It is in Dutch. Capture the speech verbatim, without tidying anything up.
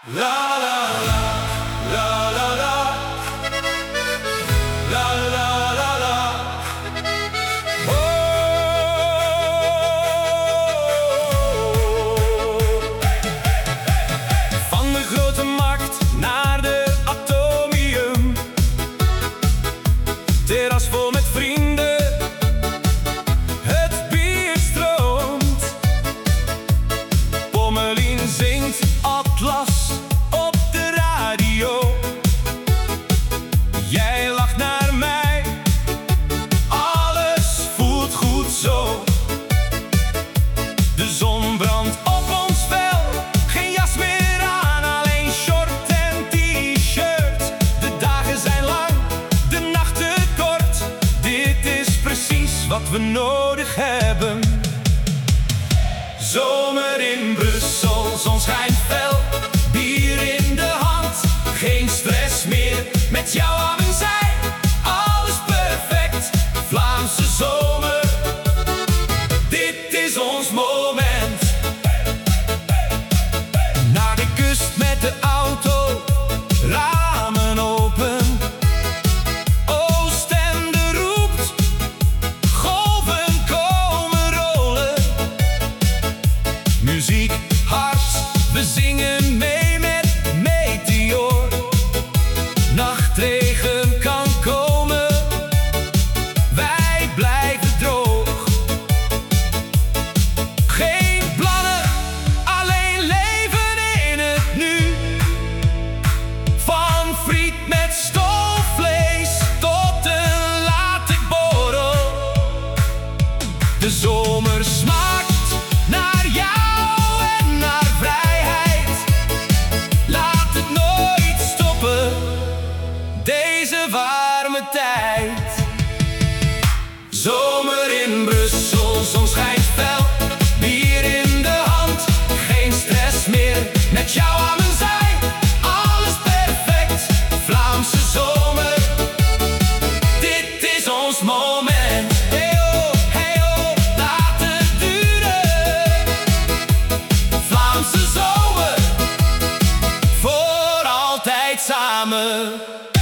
La la la, la la la, la la la la. Oh. Van de grote markt naar de atomium, terras vol met vrienden, het bier stroomt. Pommelien zingt Atlas op de radio. Jij lacht naar mij, alles voelt goed zo. De zon brandt op ons vel, geen jas meer aan, alleen short en t-shirt. De dagen zijn lang, de nachten kort. Dit is precies wat we nodig hebben. Zomer in Brussel, zon schijnt fel, bier in de hand, geen stress meer. Met jou aan mijn zij, alles perfect, Vlaamse zomer. Dit is ons moment. Naar de kust met de auto, ramen open. Oostende roept, golven komen rollen. Muziek hard, we zingen mee met Meteor. Nachtregen kan komen, wij blijven droog. Geen plannen, alleen leven in het nu. Van friet met stoofvlees tot een late borrel. De zomer smaakt naar jou en naar vrijheid. Laat het nooit stoppen, deze warme tijd. Zomer in Brussel, zon schijnt fel, bier in de hand, geen stress meer. Met jou aan mijn zij, alles perfect, Vlaamse zomer. Dit is ons moment. Hey oh, hey oh, laat het duren. Vlaamse zomer, voor altijd samen.